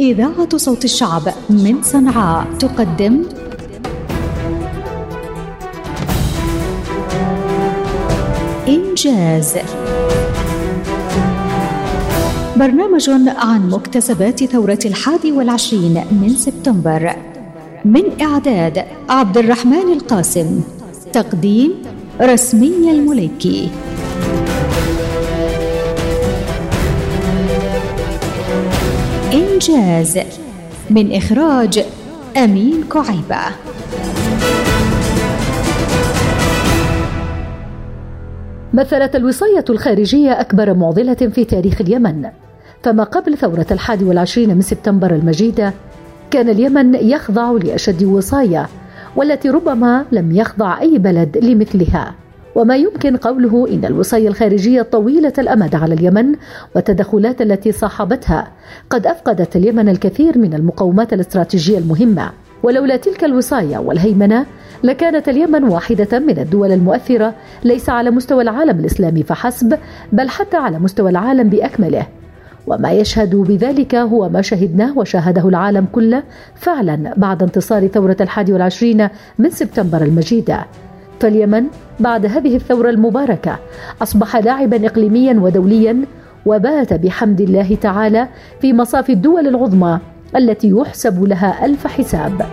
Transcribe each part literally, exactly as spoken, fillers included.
إذاعة صوت الشعب من صنعاء تقدم إنجاز، برنامج عن مكتسبات ثورة الحادي والعشرين من سبتمبر، من إعداد عبد الرحمن القاسم، تقديم رسمية المليكي. إنجاز من إخراج أمين كعيبة. مثلت الوصاية الخارجية أكبر معضلة في تاريخ اليمن، فما قبل ثورة الحادي والعشرين من سبتمبر المجيدة كان اليمن يخضع لأشد وصايا، والتي ربما لم يخضع أي بلد لمثلها. وما يمكن قوله إن الوصايا الخارجية طويلة الأمد على اليمن والتدخلات التي صاحبتها قد أفقدت اليمن الكثير من المقومات الاستراتيجية المهمة، ولولا تلك الوصايا والهيمنة لكانت اليمن واحدة من الدول المؤثرة ليس على مستوى العالم الإسلامي فحسب، بل حتى على مستوى العالم بأكمله. وما يشهد بذلك هو ما شهدناه وشاهده العالم كله فعلا بعد انتصار ثورة الحادي والعشرين من سبتمبر المجيدة. فاليمن بعد هذه الثورة المباركة أصبح لاعبا إقليميا ودوليا، وبات بحمد الله تعالى في مصاف الدول العظمى التي يحسب لها ألف حساب.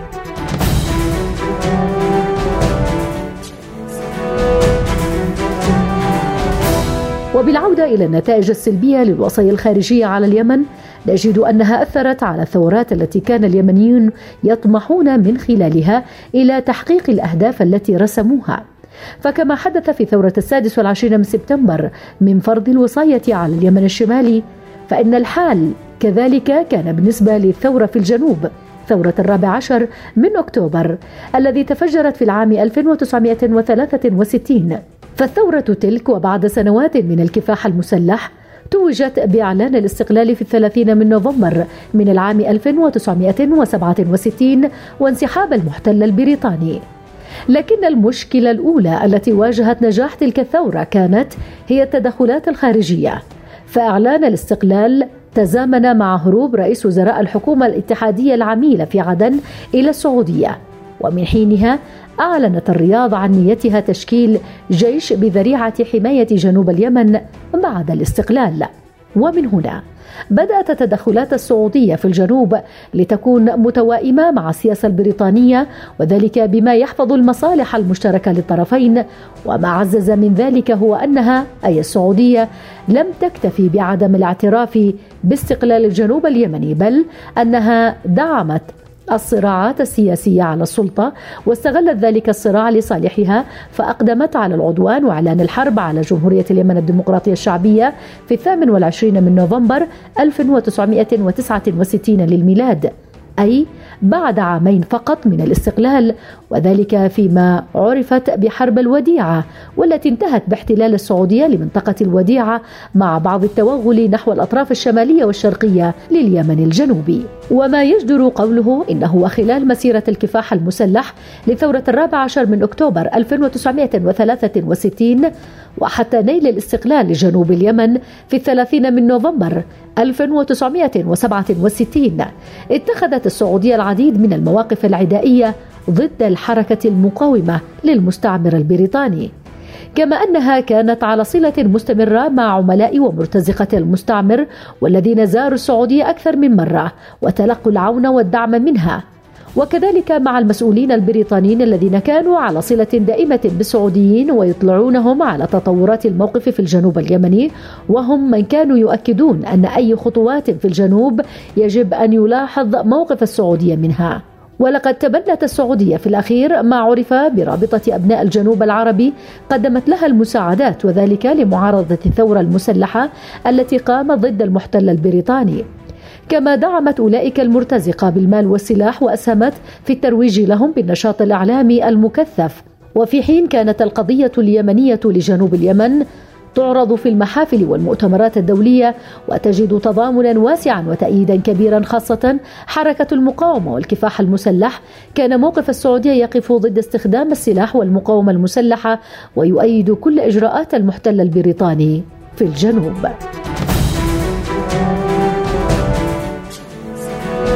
وبالعودة إلى النتائج السلبية للوصايا الخارجية على اليمن، نجد أنها أثرت على الثورات التي كان اليمنيون يطمحون من خلالها إلى تحقيق الأهداف التي رسموها. فكما حدث في ثورة السادس والعشرين من سبتمبر من فرض الوصاية على اليمن الشمالي، فإن الحال كذلك كان بالنسبة للثورة في الجنوب، ثورة الرابع عشر من أكتوبر الذي تفجرت في العام ألف وتسعمائة وثلاثة وستين. فالثورة تلك وبعد سنوات من الكفاح المسلح توجت بإعلان الاستقلال في الثلاثين من نوفمبر من العام ألف وتسعمائة وسبعة وستين وانسحاب المحتل البريطاني. لكن المشكلة الأولى التي واجهت نجاح تلك الثورة كانت هي التدخلات الخارجية، فإعلان الاستقلال تزامن مع هروب رئيس وزراء الحكومة الاتحادية العميلة في عدن إلى السعودية، ومن حينها أعلنت الرياض عن نيتها تشكيل جيش بذريعة حماية جنوب اليمن بعد الاستقلال. ومن هنا بدأت التدخلات السعودية في الجنوب لتكون متوائمة مع السياسة البريطانية، وذلك بما يحفظ المصالح المشتركة للطرفين. وما عزز من ذلك هو أنها أي السعودية لم تكتفي بعدم الاعتراف باستقلال الجنوب اليمني، بل أنها دعمت الصراعات السياسية على السلطة واستغلت ذلك الصراع لصالحها، فأقدمت على العدوان وإعلان الحرب على جمهورية اليمن الديمقراطية الشعبية في الثامن والعشرين من نوفمبر ألف وتسعمائة وتسعة وستين للميلاد، أي بعد عامين فقط من الاستقلال، وذلك فيما عرفت بحرب الوديعة، والتي انتهت باحتلال السعودية لمنطقة الوديعة مع بعض التوغل نحو الأطراف الشمالية والشرقية لليمن الجنوبي. وما يجدر قوله إنه وخلال مسيرة الكفاح المسلح لثورة الرابع عشر من أكتوبر ألف وتسعمائة وثلاثة وستين وحتى نيل الاستقلال لجنوب اليمن في الثلاثين من نوفمبر ألف وتسعمائة وسبعة وستين اتخذت السعودية العديد من المواقف العدائية ضد الحركة المقاومة للمستعمر البريطاني، كما أنها كانت على صلة مستمرة مع عملاء ومرتزقة المستعمر والذين زاروا السعودية أكثر من مرة وتلقوا العون والدعم منها، وكذلك مع المسؤولين البريطانيين الذين كانوا على صلة دائمة بالسعوديين ويطلعونهم على تطورات الموقف في الجنوب اليمني، وهم من كانوا يؤكدون أن أي خطوات في الجنوب يجب أن يلاحظ موقف السعودية منها. ولقد تبنت السعودية في الأخير ما عرف برابطة أبناء الجنوب العربي، قدمت لها المساعدات، وذلك لمعارضة الثورة المسلحة التي قامت ضد المحتل البريطاني، كما دعمت أولئك المرتزقة بالمال والسلاح وأسهمت في الترويج لهم بالنشاط الإعلامي المكثف. وفي حين كانت القضية اليمنية لجنوب اليمن تعرض في المحافل والمؤتمرات الدولية وتجد تضامنا واسعا وتأييدا كبيرا، خاصة حركة المقاومة والكفاح المسلح، كان موقف السعودية يقف ضد استخدام السلاح والمقاومة المسلحة ويؤيد كل إجراءات المحتل البريطاني في الجنوب.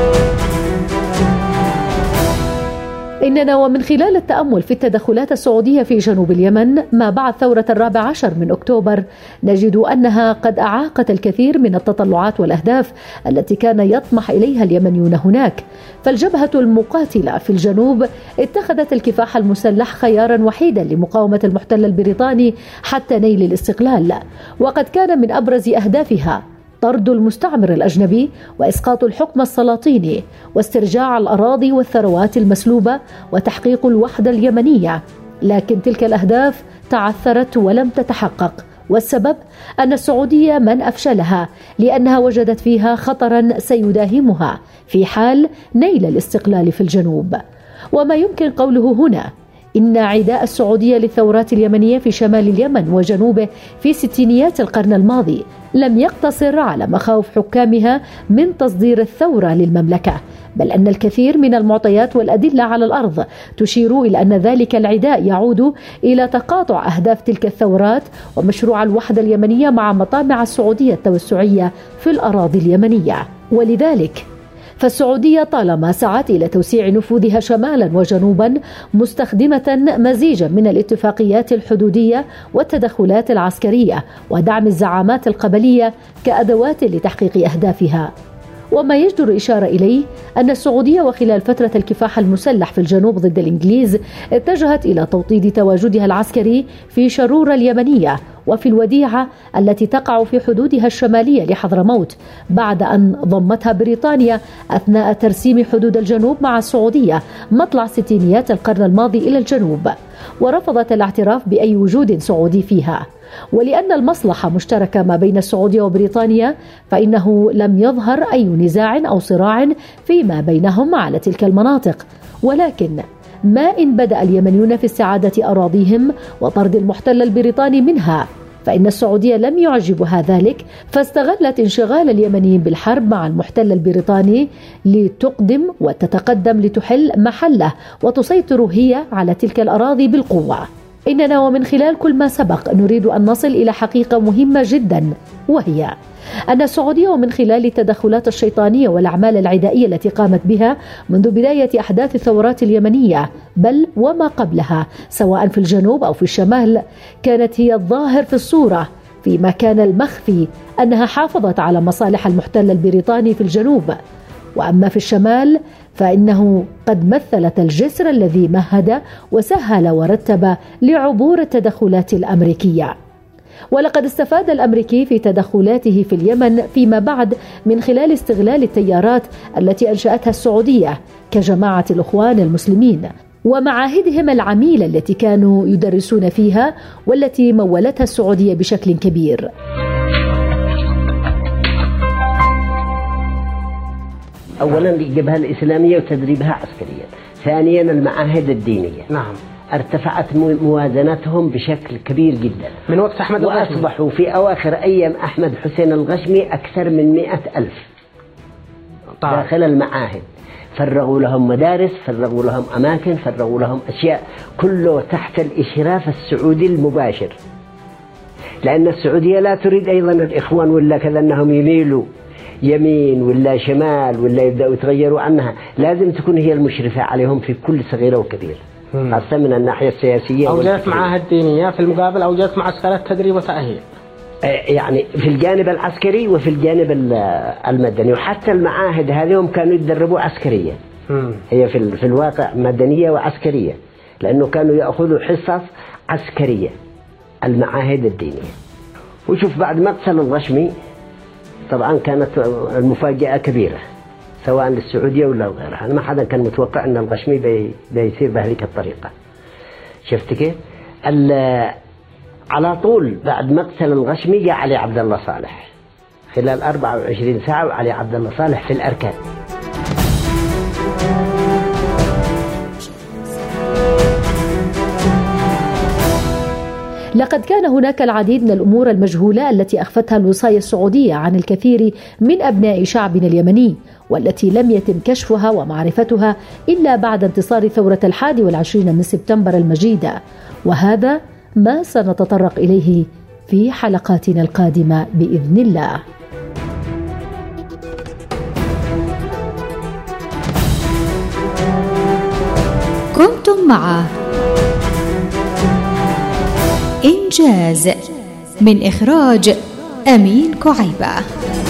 إننا ومن خلال التأمل في التدخلات السعودية في جنوب اليمن ما بعد ثورة الرابع عشر من أكتوبر نجد أنها قد أعاقت الكثير من التطلعات والأهداف التي كان يطمح إليها اليمنيون هناك. فالجبهة المقاتلة في الجنوب اتخذت الكفاح المسلح خيارا وحيدا لمقاومة المحتل البريطاني حتى نيل الاستقلال، وقد كان من أبرز أهدافها طرد المستعمر الأجنبي وإسقاط الحكم السلاطيني واسترجاع الأراضي والثروات المسلوبة وتحقيق الوحدة اليمنية. لكن تلك الأهداف تعثرت ولم تتحقق، والسبب أن السعودية من أفشلها لأنها وجدت فيها خطرا سيداهمها في حال نيل الاستقلال في الجنوب. وما يمكن قوله هنا إن عداء السعودية للثورات اليمنية في شمال اليمن وجنوبه في ستينيات القرن الماضي لم يقتصر على مخاوف حكامها من تصدير الثورة للمملكة، بل أن الكثير من المعطيات والأدلة على الأرض تشير إلى أن ذلك العداء يعود إلى تقاطع أهداف تلك الثورات ومشروع الوحدة اليمنية مع مطامع السعودية التوسعية في الأراضي اليمنية. ولذلك فالسعودية طالما سعت إلى توسيع نفوذها شمالا وجنوبا مستخدمة مزيجا من الاتفاقيات الحدودية والتدخلات العسكرية ودعم الزعامات القبلية كأدوات لتحقيق أهدافها. وما يجدر إشارة إليه أن السعودية وخلال فترة الكفاح المسلح في الجنوب ضد الإنجليز اتجهت إلى توطيد تواجدها العسكري في شرورة اليمنية وفي الوديعة التي تقع في حدودها الشمالية لحضرموت بعد أن ضمتها بريطانيا أثناء ترسيم حدود الجنوب مع السعودية مطلع ستينيات القرن الماضي إلى الجنوب، ورفضت الاعتراف بأي وجود سعودي فيها. ولأن المصلحة مشتركة ما بين السعودية وبريطانيا فإنه لم يظهر أي نزاع أو صراع فيما بينهم على تلك المناطق. ولكن ما إن بدأ اليمنيون في استعادة أراضيهم وطرد المحتل البريطاني منها، فإن السعودية لم يعجبها ذلك، فاستغلت انشغال اليمنيين بالحرب مع المحتل البريطاني لتقدم وتتقدم لتحل محله وتسيطر هي على تلك الأراضي بالقوة. إننا ومن خلال كل ما سبق نريد أن نصل إلى حقيقة مهمة جدا، وهي أن السعودية ومن خلال التدخلات الشيطانية والأعمال العدائية التي قامت بها منذ بداية أحداث الثورات اليمنية بل وما قبلها سواء في الجنوب أو في الشمال كانت هي الظاهر في الصورة، فيما كان المخفي أنها حافظت على مصالح المحتل البريطاني في الجنوب، وأما في الشمال فإنه قد مثلت الجسر الذي مهد وسهل ورتب لعبور التدخلات الأمريكية. ولقد استفاد الأمريكي في تدخلاته في اليمن فيما بعد من خلال استغلال التيارات التي أنشأتها السعودية كجماعة الإخوان المسلمين ومعاهدهم العميلة التي كانوا يدرسون فيها والتي مولتها السعودية بشكل كبير. أولا الجبهة الإسلامية وتدريبها عسكريا، ثانيا المعاهد الدينية. نعم. ارتفعت موازنتهم بشكل كبير جدا من وقت أحمد الغشمي، وأصبحوا في أواخر أيام أحمد حسين الغشمي أكثر من مئة ألف طبعا. داخل المعاهد فرغوا لهم مدارس، فرغوا لهم أماكن، فرغوا لهم أشياء، كله تحت الإشراف السعودي المباشر، لأن السعودية لا تريد أيضا الإخوان ولا كذا أنهم يميلوا يمين ولا شمال ولا يبدأوا يتغيروا عنها، لازم تكون هي المشرفة عليهم في كل صغيرة وكبيرة، خاصة من الناحية السياسية. أوجدت معاهد دينية في المقابل أوجدت معسكرات تدريب وتأهيل، يعني في الجانب العسكري وفي الجانب المدني، وحتى المعاهد هذه كانوا يتدربوا عسكريا، هي في في الواقع مدنية وعسكرية، لأنه كانوا يأخذوا حصص عسكرية المعاهد الدينية. وشوف بعد مقتل الغشمي طبعا كانت المفاجأة كبيرة سواء للسعودية ولا غيرها، ما حدا كان متوقع أن الغشمي بي بيصير بهذه الطريقة. شفت كيف؟ على طول بعد مقتل الغشمي جاء علي عبد الله صالح خلال أربعة وعشرين ساعة، وعلي عبد الله صالح في الأركان. لقد كان هناك العديد من الأمور المجهولة التي أخفتها الوصاية السعودية عن الكثير من أبناء شعبنا اليمني، والتي لم يتم كشفها ومعرفتها إلا بعد انتصار ثورة الحادي والعشرين من سبتمبر المجيدة، وهذا ما سنتطرق إليه في حلقاتنا القادمة بإذن الله. معه. إنجاز من إخراج أمين كعيبة.